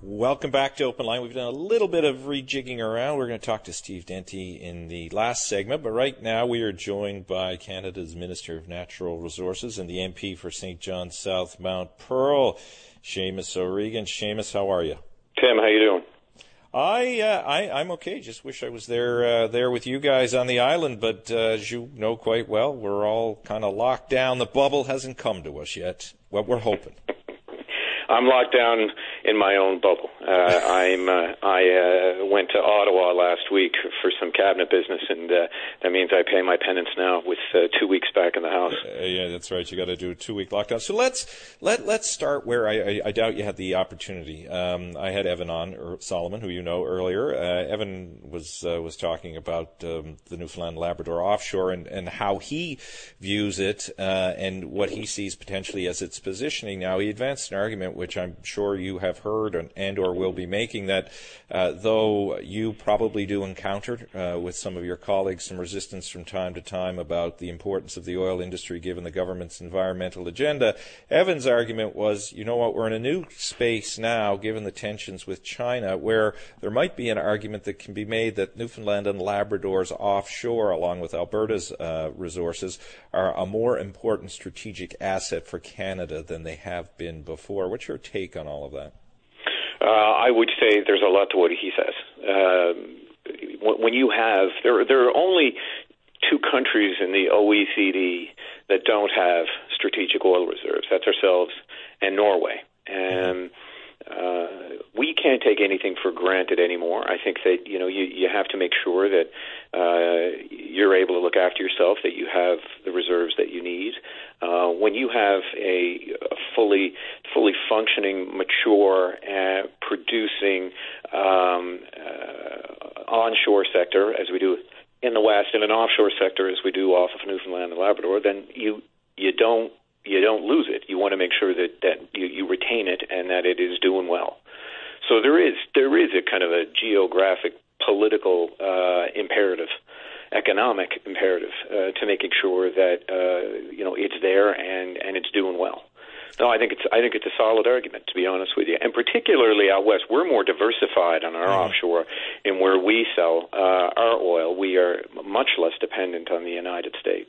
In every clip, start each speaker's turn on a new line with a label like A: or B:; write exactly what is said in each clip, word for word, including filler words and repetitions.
A: Welcome back to Open Line. We've done a little bit of rejigging around. We're going to talk to Steve Denty in the last segment, but right now we are joined by Canada's Minister of Natural Resources and the M P for Saint John South Mount Pearl, Seamus O'Regan. Seamus, how are you?
B: Tim, how you doing?
A: I, uh, I, I'm okay. Just wish I was there, uh, there with you guys on the island, but uh, as you know quite well, we're all kind of locked down. The bubble hasn't come to us yet. Well, we're hoping.
B: I'm locked down in my own bubble. Uh, I'm. Uh, I uh, went to Ottawa last week for some cabinet business, and uh, that means I pay my penance now with uh, two weeks back in the house.
A: Uh, yeah, that's right. You got to do a two-week lockdown. So let's let let's start where I, I, I doubt you had the opportunity. Um, I had Evan on, or Solomon, who you know earlier. Uh, Evan was uh, was talking about um, the Newfoundland Labrador offshore and, and how he views it uh, and what he sees potentially as its positioning. Now, he advanced an argument which I'm sure you have heard and, and or will be making, that uh, though you probably do encounter uh, with some of your colleagues some resistance from time to time about the importance of the oil industry given the government's environmental agenda, Evan's argument was, you know what, we're in a new space now given the tensions with China where there might be an argument that can be made that Newfoundland and Labrador's offshore, along with Alberta's uh, resources, are a more important strategic asset for Canada than they have been before. What's your take on all of that?
B: Uh, I would say there's a lot to what he says. Um, when you have, there, there are only two countries in the O E C D that don't have strategic oil reserves. That's ourselves and Norway. And uh, we can't take anything for granted anymore. I think that, you know, you, you have to make sure that uh, you're able to look after yourself, that you have the reserves that you need. Uh, when you have a, a fully fully functioning, mature, uh, producing um, uh, onshore sector, as we do in the West, and an offshore sector, as we do off of Newfoundland and Labrador, then you you don't you don't lose it. You want to make sure that, that you, you retain it and that it is doing well. So there is there is a kind of a geographic, political uh, imperative, economic imperative uh, to making sure that uh, you know it's there and, and it's doing well. No, I think it's I think it's a solid argument, to be honest with you, and particularly out west, we're more diversified on our mm-hmm. offshore in where we sell uh, our oil. We are much less dependent on the United States.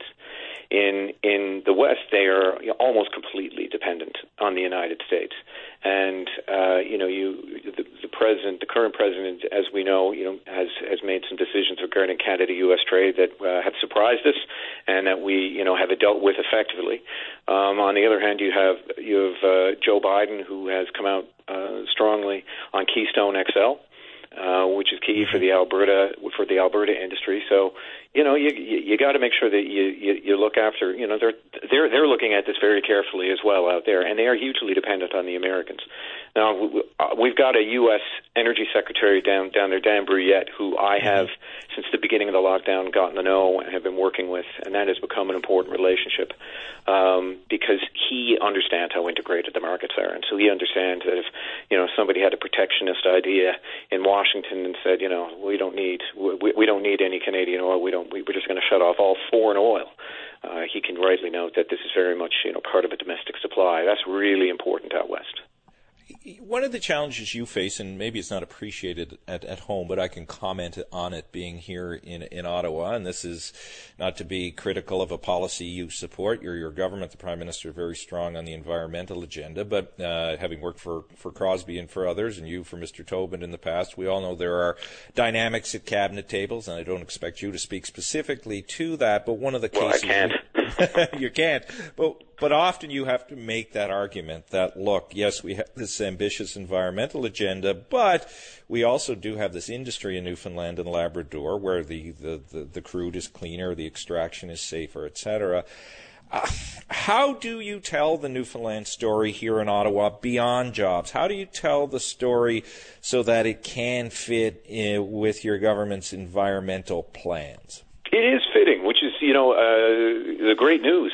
B: In in the West, they are almost completely dependent on the United States, and uh, you know, you the, the president, the current president, as we know, you know, has has made some decisions regarding Canada-U S trade that uh, have surprised us, and that we, you know, have dealt with effectively. Um, on the other hand, you have you have uh, Joe Biden, who has come out uh, strongly on Keystone X L. Uh, which is key for the Alberta for the Alberta industry. So, you know, you you, you got to make sure that you, you you look after. You know, they're they're they're looking at this very carefully as well out there, and they are hugely dependent on the Americans. Now, we've got a U S Energy Secretary down down there, Dan Brouillette, who I have since the beginning of the lockdown gotten to know and have been working with, and that has become an important relationship um, because he understands how integrated the markets are, and so he understands that if you know somebody had a protectionist idea in Washington and said, you know, we don't need we, we don't need any Canadian oil, we don't we, we're just going to shut off all foreign oil. Uh, he can rightly note that this is very much you know part of a domestic supply. That's really important out west.
A: One of the challenges you face, and maybe it's not appreciated at, at home, but I can comment on it being here in, in Ottawa, and this is not to be critical of a policy you support. You're your government, the Prime Minister, very strong on the environmental agenda, but uh, having worked for, for Crosby and for others, and you for Mister Tobin in the past, we all know there are dynamics at cabinet tables, and I don't expect you to speak specifically to that, but one of the
B: well,
A: cases...
B: I can't.
A: You can't, but but often you have to make that argument that, look, yes, we have this ambitious environmental agenda, but we also do have this industry in Newfoundland and Labrador where the, the, the, the crude is cleaner, the extraction is safer, et cetera. Uh, how do you tell the Newfoundland story here in Ottawa beyond jobs? How do you tell the story so that it can fit in with your government's environmental plans?
B: It is fitting, which is, you know, uh, the great news.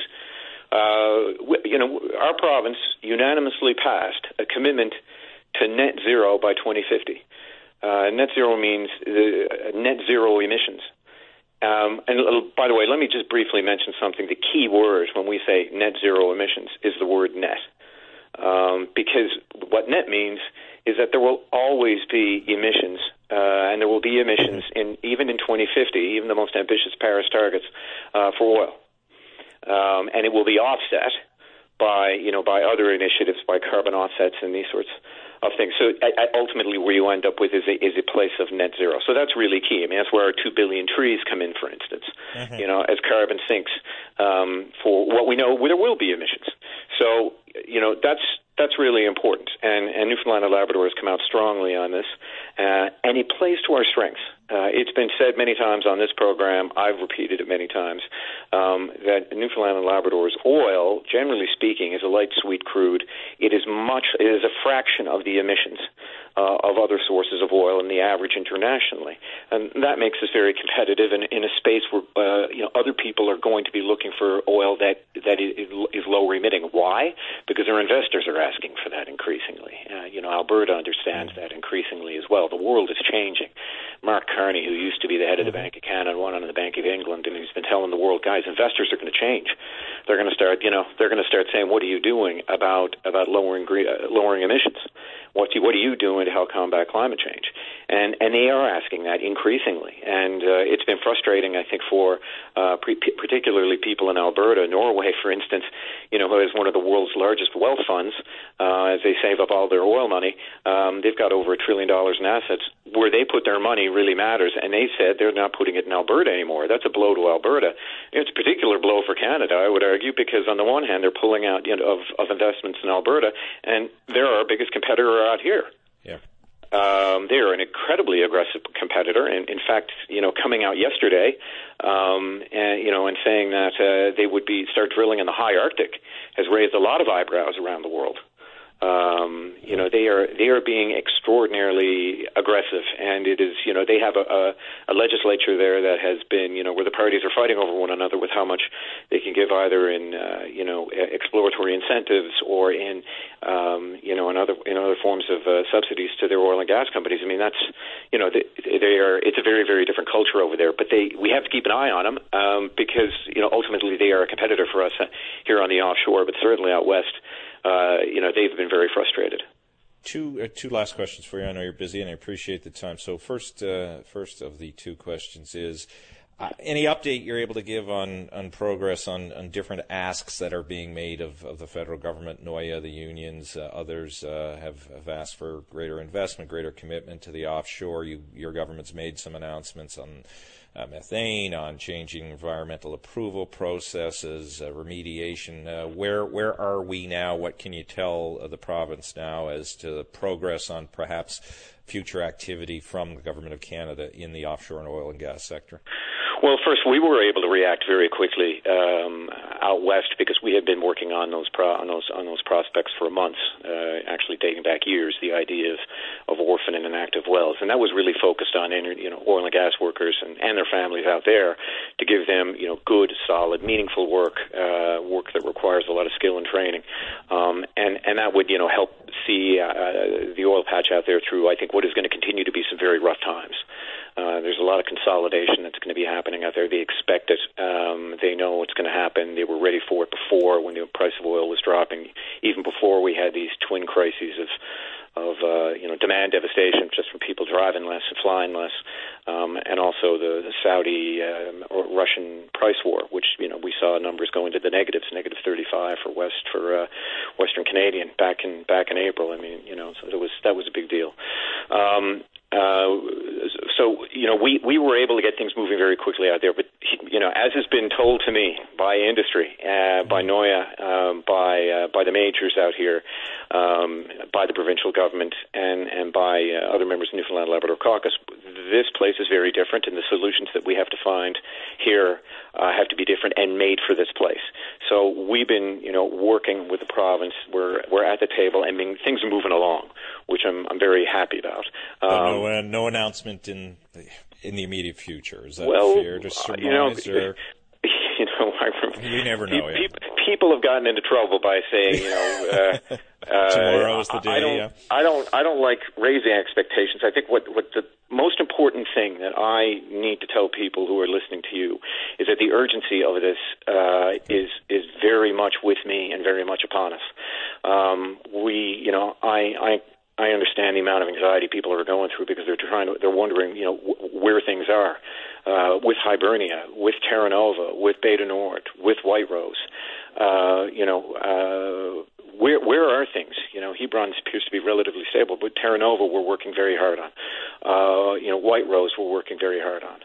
B: Uh, you know, our province unanimously passed a commitment to net zero by twenty fifty. Uh, net zero means uh, net zero emissions. Um, and uh, by the way, let me just briefly mention something. The key word when we say net zero emissions is the word net. Um, because what net means is that there will always be emissions, uh, and there will be emissions in even in twenty fifty, even the most ambitious Paris targets uh, for oil, um, and it will be offset by you know by other initiatives, by carbon offsets and these sorts of things. So I, I ultimately, where you end up with is a, is a place of net zero. So that's really key. I mean, that's where our two billion trees come in, for instance. Mm-hmm. You know, as carbon sinks, um, for what we know, there will be emissions. So you know, that's that's really important. And, and Newfoundland and Labrador has come out strongly on this, uh, and it plays to our strengths. Uh, it's been said many times on this program, I've repeated it many times, um, that Newfoundland and Labrador's oil, generally speaking, is a light sweet crude. It is much, it is a fraction of the emissions uh, of other sources of oil in the average internationally. And that makes us very competitive in, in a space where, uh, you know, other people are going to be looking for oil that, that is, is low emitting. Why? Because their investors are asking for that increasingly. Uh, you know, Alberta understands that increasingly as well. The world is changing. Mark Carney, who used to be the head of the Bank of Canada and one on the Bank of England, and he's been telling the world, guys, investors are going to change. They're going to start, you know, they're going to start saying, what are you doing about about lowering uh, lowering emissions? What do, what are you doing to help combat climate change? And and they are asking that increasingly, and uh, it's been frustrating, I think, for uh, pre- particularly people in Alberta, Norway, for instance, you know, who has one of the world's largest wealth funds. Uh, as they save up all their oil money, um, they've got over a trillion dollars in assets. Where they put their money really matters, and they said they're not putting it in Alberta anymore. That's a blow to Alberta. It's a particular blow for Canada, I would argue, because on the one hand, they're pulling out you know, of, of investments in Alberta, and they're our biggest competitor out here.
A: Yeah.
B: Um, they're an incredibly aggressive competitor, and in fact, you know, coming out yesterday, um, and you know, and saying that uh, they would be start drilling in the high Arctic has raised a lot of eyebrows around the world. Um, you know, they are they are being extraordinarily aggressive, and it is you know they have a, a, a legislature there that has been you know where the parties are fighting over one another with how much they can give either in uh, you know exploratory incentives or in um, you know in other in other forms of uh, subsidies to their oil and gas companies. I mean that's you know they, they are it's a very very different culture over there, but they we have to keep an eye on them um, because you know ultimately they are a competitor for us uh, here on the offshore, but certainly out west. Uh, you know, they've been very frustrated.
A: Two uh, two last questions for you. I know you're busy, and I appreciate the time. So first, uh, first of the two questions is uh, any update you're able to give on, on progress on, on different asks that are being made of, of the federal government, N O Y A, the unions, uh, others uh, have, have asked for greater investment, greater commitment to the offshore. You, your government's made some announcements on Uh, methane, on changing environmental approval processes, uh, remediation. Uh, where where are we now? What can you tell uh, the province now as to progress on perhaps future activity from the Government of Canada in the offshore and oil and gas sector?
B: Well, first, we were able to react very quickly um, out west because we had been working on those pro- on those on those prospects for months, uh, actually dating back years. The idea of, of orphan and inactive wells, and that was really focused on you know oil and gas workers and, and their families out there to give them you know good, solid, meaningful work, uh, work that requires a lot of skill and training, um, and and that would you know help see uh, the oil patch out there through I think what is going to continue to be some very rough times. Uh, there's a lot of consolidation that's going to be happening out there. They expect it. Um, they know what's going to happen. They were ready for it before when the price of oil was dropping, even before we had these twin crises of, of uh, you know, demand devastation just from people driving less and flying less, um, and also the, the Saudi um, or Russian price war, which, you know, we saw numbers go into the negatives, negative thirty-five for West for uh, Western Canadian back in back in April. I mean, you know, so it was that was a big deal. Um, Uh, so, you know, we, we were able to get things moving very quickly out there. But, you know, as has been told to me by industry, uh, by N O Y A, um, by uh, by the majors out here, um, by the provincial government, and, and by uh, other members of the Newfoundland Labrador Caucus, this place is very different, and the solutions that we have to find here uh, have to be different and made for this place. So we've been, you know, working with the province. We're we're at the table, and being, things are moving along, which I'm I'm very happy about. Um,
A: but no, uh, no announcement in the, in the immediate future. Is that
B: well,
A: fair to surmise?
B: You know,
A: or?
B: you know, I remember,
A: you never know.
B: People,
A: Yeah.
B: people have gotten into trouble by saying, you know, uh, uh,
A: tomorrow is the day.
B: I don't,
A: yeah.
B: I don't, I don't like raising expectations. I think what what the most important thing that I need to tell people who are listening to you is that the urgency of this uh, is is very much with me and very much upon us. Um, we, you know, I, I I understand the amount of anxiety people are going through because they're trying to, they're wondering, you know, w- where things are uh, with Hibernia, with Terra Nova, with Beta Nord, with White Rose. Uh, you know, uh, where where are things? You know, Hebron appears to be relatively stable, but Terra Nova we're working very hard on. Uh, you know, White Rose we're working very hard on.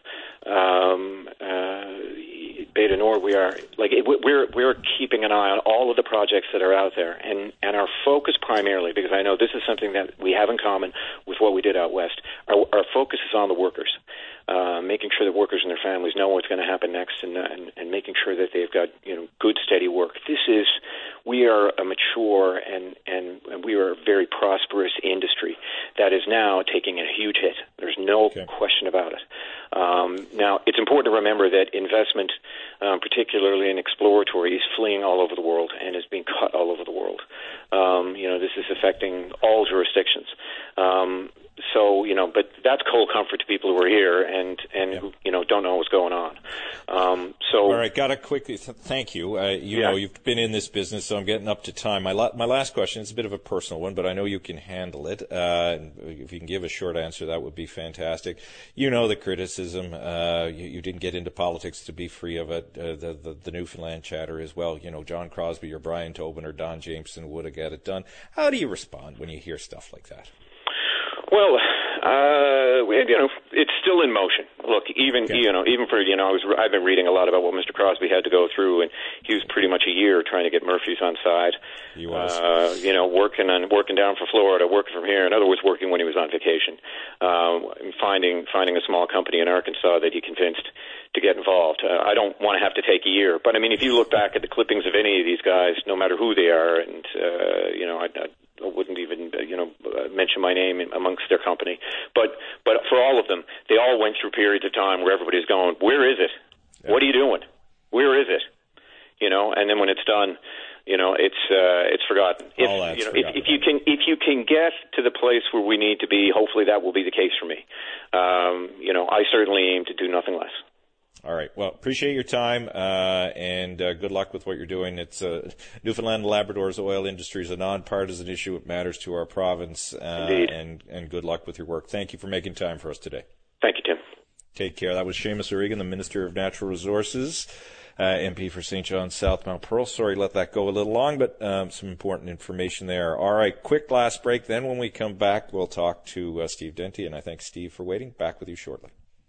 B: Um, uh, Beta Nord, we are like we're we're keeping an eye on all of the projects that are out there, and and our focus primarily, because I know this is something that we have in common with what we did out west. Our, our focus is on the workers, uh, making sure that workers and their families know what's going to happen next, and, and and making sure that they've got you know good steady work. This is we are a mature and and, and we are a very prosperous industry that is now taking a huge hit. There's no okay. question about it. Um, now, it's important to remember that investment, um, particularly in exploratory, is fleeing all over the world and is being cut all over the world. Um, you know, this is affecting all jurisdictions. Um, so, you know, but that's cold comfort to people who are here and, and yeah. who, you know, don't know what's going on. Um, so.
A: All right, got to quickly, th- thank you. Uh, you yeah. know, you've been in this business, so I'm getting up to time. My la- my last question is a bit of a personal one, but I know you can handle it. Uh, if you can give a short answer, that would be fantastic. You know the criticism. Uh, you, you didn't get into politics to be free of it. Uh, the, the, the Newfoundland chatter as well. You know, John Crosby or Brian Tobin or Don Jameson would have got it done. How do you respond when you hear stuff like that?
B: Well, uh, you know, it's still in motion. Look, even okay. you know, even for you know, I was I've been reading a lot about what Mister Crosby had to go through, and he was pretty much a year trying to get Murphy's on side.
A: He was,
B: uh, you know, working on working down from Florida, working from here. In other words, working when he was on vacation, um, finding finding a small company in Arkansas that he convinced to get involved. Uh, I don't want to have to take a year, but I mean, if you look back at the clippings of any of these guys, no matter who they are, and uh, you know, I. I I wouldn't even, you know, mention my name amongst their company. But but for all of them, they all went through periods of time where everybody's going, where is it? Yeah. What are you doing? Where is it? You know, and then when it's done, you know, it's uh, it's forgotten. If,
A: all that's
B: you know,
A: forgotten.
B: If, if you can if you can get to the place where we need to be, hopefully that will be the case for me. Um, you know, I certainly aim to do nothing less.
A: All right. Well, appreciate your time, uh, and uh, good luck with what you're doing. It's uh, Newfoundland and Labrador's oil industry is a nonpartisan issue. It matters to our province. Uh,
B: Indeed.
A: And, and good luck with your work. Thank you for making time for us today.
B: Thank you, Tim.
A: Take care. That was Seamus O'Regan, the Minister of Natural Resources, uh, M P for Saint John's South Mount Pearl. Sorry, let that go a little long, but um, some important information there. All right, quick last break. Then when we come back, we'll talk to uh, Steve Denty, and I thank Steve for waiting. Back with you shortly.